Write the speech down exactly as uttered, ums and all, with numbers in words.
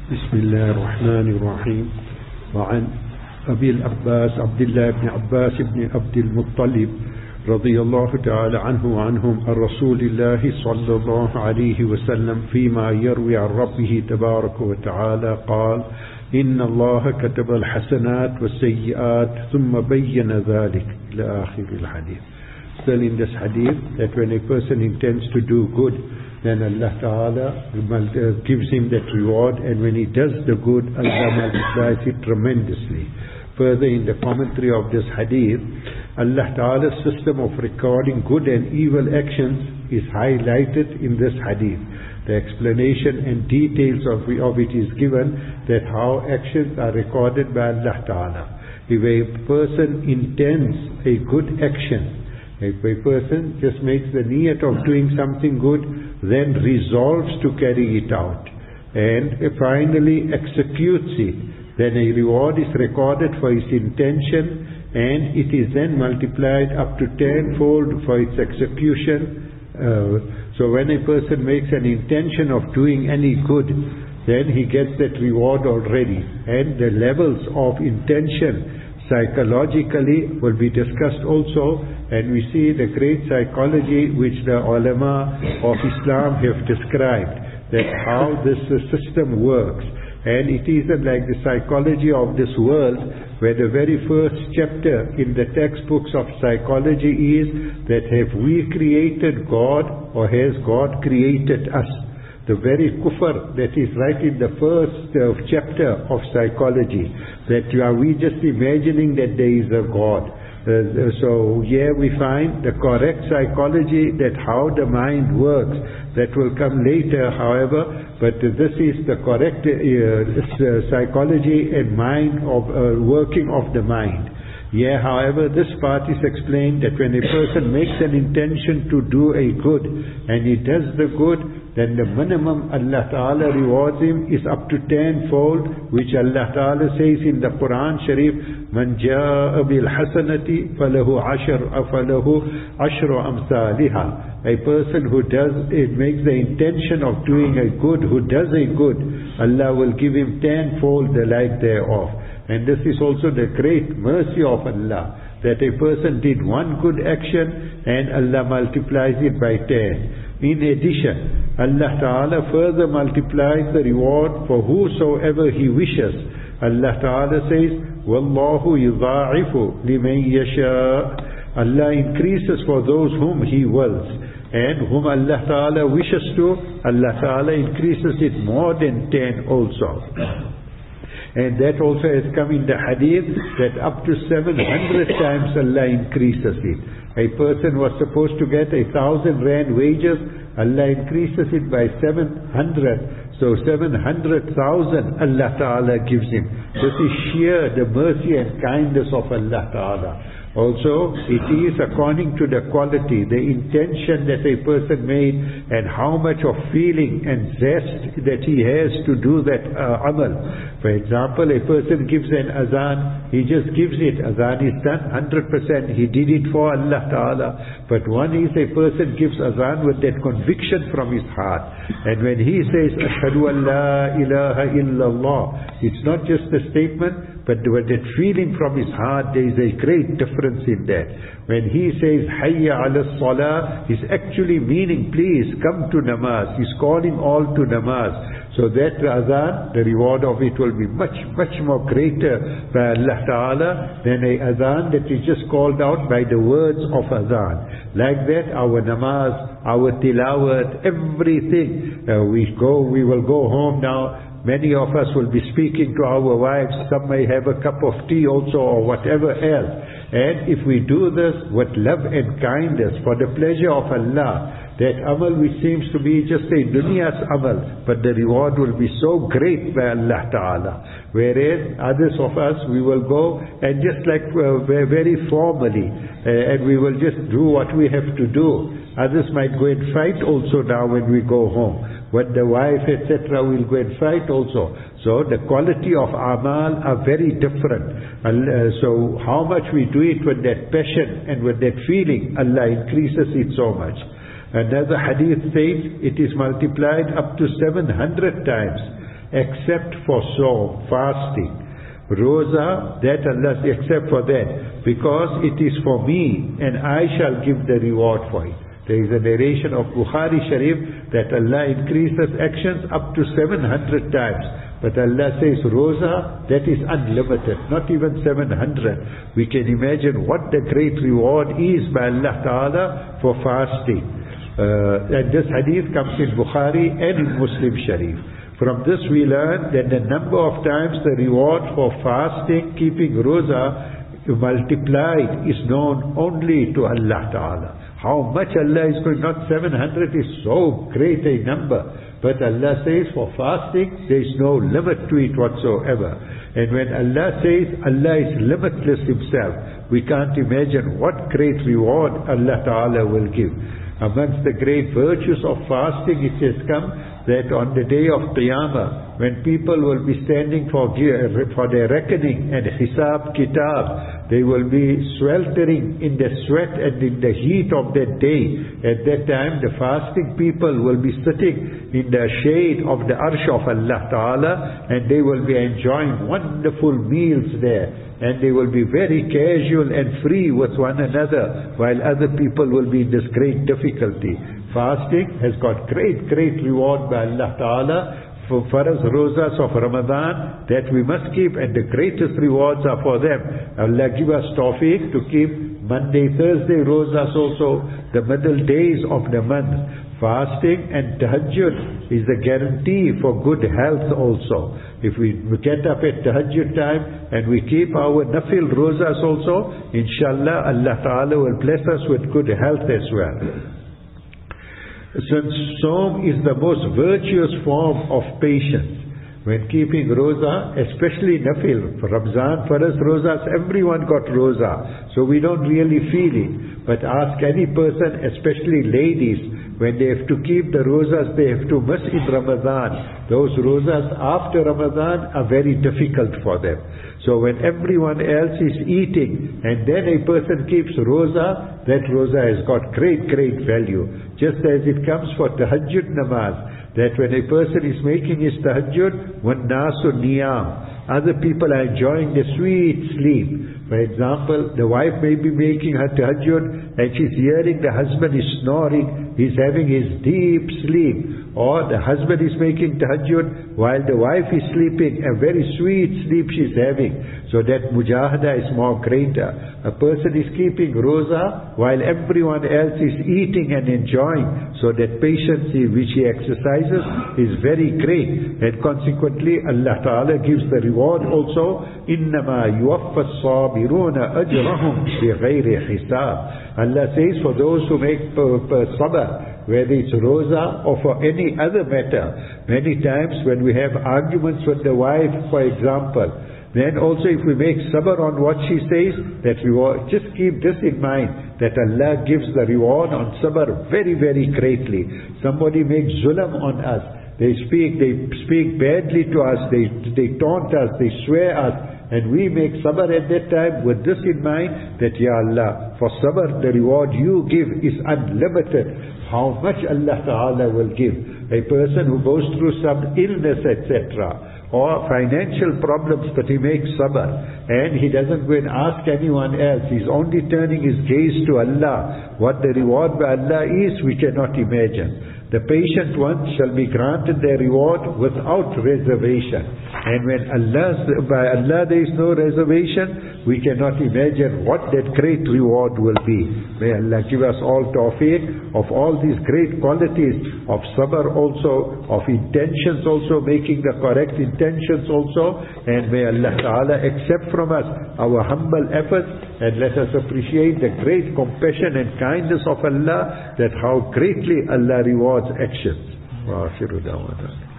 بسم الله الرحمن الرحيم. وعن أبي العباس عبد الله بن عباس بن عبد المطلب رضي الله تعالى عنه وعنهم عن رسول الله صلى الله عليه وسلم فيما يروي عن ربه تبارك وتعالى قال: إن الله كتب الحسنات والسيئات ثم بين ذلك إلى آخر الحديث. Still in this hadith that when a person intends to do good, then Allah Ta'ala gives him that reward, and when he does the good, Allah multiplies it tremendously. Further, in the commentary of this hadith, Allah Ta'ala's system of recording good and evil actions is highlighted in this hadith. The explanation and details of, of it is given, that how actions are recorded by Allah Ta'ala. If a person intends a good action, if a person just makes the niyat of doing something good, then resolves to carry it out, and finally executes it, then a reward is recorded for his intention, and it is then multiplied up to tenfold for its execution. Uh, so when a person makes an intention of doing any good, then he gets that reward already, and the levels of intention psychologically will be discussed also, and we see the great psychology which the ulama of Islam have described, that how this system works. And it isn't like the psychology of this world, where the very first chapter in the textbooks of psychology is that have we created God or has God created us? The very kufr that is right in the first uh, chapter of psychology, that are we just imagining that there is a God. Uh, so here we find the correct psychology, that how the mind works, that will come later, however, but uh, this is the correct uh, uh, psychology and mind of uh, working of the mind. Yeah, however, this part is explained that when a person makes an intention to do a good and he does the good, then the minimum Allah Ta'ala rewards him is up to tenfold, which Allah Ta'ala says in the Quran Sharif, Man ja'a bil hasanati falahu ashar falahu ashru amsalha. A person who does it, makes the intention of doing a good, who does a good, Allah will give him tenfold the like thereof. And this is also the great mercy of Allah, that a person did one good action and Allah multiplies it by ten. In addition, Allah Ta'ala further multiplies the reward for whosoever He wishes. Allah Ta'ala says, Wallahu yudha'ifu liman yasha. Allah increases for those whom He wills. And whom Allah Ta'ala wishes to, Allah Ta'ala increases it more than ten also. And that also has come in the hadith, that up to seven hundred times Allah increases it. A person was supposed to get a thousand rand wages, Allah increases it by seven hundred. So seven hundred thousand Allah Ta'ala gives him. This is sheer the mercy and kindness of Allah Ta'ala. Also, it is according to the quality, the intention that a person made, and how much of feeling and zest that he has to do that uh, amal. For example, a person gives an azan, he just gives it, azan is done, one hundred percent, he did it for Allah Ta'ala. But one is a person gives azan with that conviction from his heart. And when he says, Ashhadu an la ilaha illallah, it's not just a statement, but with that feeling from his heart, there is a great difference in that. When he says, Hayya ala salah, he's actually meaning, please come to namaz. He's calling all to namaz. So that azan, the reward of it will be much, much more greater by Allah Ta'ala than a azan that is just called out by the words of azan. Like that, our namaz, our tilawat, everything. Uh, we go, we will go home now. Many of us will be speaking to our wives. Some may have a cup of tea also, or whatever else. And if we do this with love and kindness for the pleasure of Allah, that amal which seems to be just a dunya's amal, but the reward will be so great by Allah Ta'ala. Whereas others of us, we will go and just like uh, very formally, uh, and we will just do what we have to do. Others might go and fight also now when we go home. When the wife, et cetera, will go and fight also. So the quality of amal are very different. Uh, so how much we do it with that passion and with that feeling, Allah increases it so much. Another hadith says it is multiplied up to seven hundred times. except for Sawm, fasting. Roza, that Allah says, except for that, because it is for me and I shall give the reward for it. There is a narration of Bukhari Sharif that Allah increases actions up to seven hundred times. But Allah says, Roza, that is unlimited, not even seven hundred. We can imagine what the great reward is by Allah Ta'ala for fasting. Uh, and this hadith comes in Bukhari and in Muslim Sharif. From this we learn that the number of times the reward for fasting, keeping Roza multiplied is known only to Allah Ta'ala. How much Allah is going, not seven hundred is so great a number. But Allah says for fasting, there is no limit to it whatsoever. And when Allah says Allah is limitless Himself, we can't imagine what great reward Allah Ta'ala will give. Amongst the great virtues of fasting, it has come that on the day of Qiyamah, when people will be standing for, for their reckoning and Hisab Kitab, they will be sweltering in the sweat and in the heat of that day. At that time, the fasting people will be sitting in the shade of the Arsh of Allah Ta'ala, and they will be enjoying wonderful meals there. And they will be very casual and free with one another, while other people will be in this great difficulty. Fasting has got great, great reward by Allah Ta'ala. For Faraz Rozas of Ramadan that we must keep, and the greatest rewards are for them. Allah give us tawfiq to keep Monday, Thursday Rozas also, the middle days of the month. Fasting and tahajjud is the guarantee for good health also. If we get up at tahajjud time and we keep our nafil Rozas also, inshallah Allah Ta'ala will bless us with good health as well. Since Sawm is the most virtuous form of patience, when keeping Roza, especially Nafil, for Ramzan, Faraz Rozas, everyone got Roza, so we don't really feel it. But ask any person, especially ladies, when they have to keep the Rozas, they have to miss in Ramadan. Those Rozas after Ramadan are very difficult for them. So when everyone else is eating and then a person keeps Roza, that Roza has got great, great value. Just as it comes for Tahajjud Namaz, that when a person is making his Tahajjud, when Nasu Niyam, other people are enjoying the sweet sleep. For example, the wife may be making her Tahajjud and she's hearing the husband is snoring, he's having his deep sleep. Or the husband is making tahajjud while the wife is sleeping, a very sweet sleep she's having. So that mujahada is more greater. A person is keeping roza while everyone else is eating and enjoying. So that patience which he exercises is very great. And consequently Allah Ta'ala gives the reward also. إِنَّمَا يُوَفَّ الصَّابِرُونَ أَجْرَهُمْ بِغَيْرِ حِسَابٍ. Allah says for those who make sabr, whether it's roza or for any other matter. Many times when we have arguments with the wife, for example, then also if we make sabr on what she says, that we will just keep this in mind, that Allah gives the reward on sabr very, very greatly. Somebody makes zulam on us. They speak, they speak badly to us, they, they taunt us, they swear us, and we make sabr at that time with this in mind, that Ya Allah, for sabr the reward you give is unlimited. How much Allah Ta'ala will give. A person who goes through some illness, et cetera, or financial problems, but he makes sabr, and he doesn't go and ask anyone else, he's only turning his gaze to Allah. What the reward by Allah is, we cannot imagine. The patient ones shall be granted their reward without reservation. And when Allah's, by Allah there is no reservation, we cannot imagine what that great reward will be. May Allah give us all tawfiq of all these great qualities of sabr also, of intentions also, making the correct intentions also. And may Allah Ta'ala accept from us our humble efforts, and let us appreciate the great compassion and kindness of Allah, that how greatly Allah rewards actions. Wa akhiru da'wana.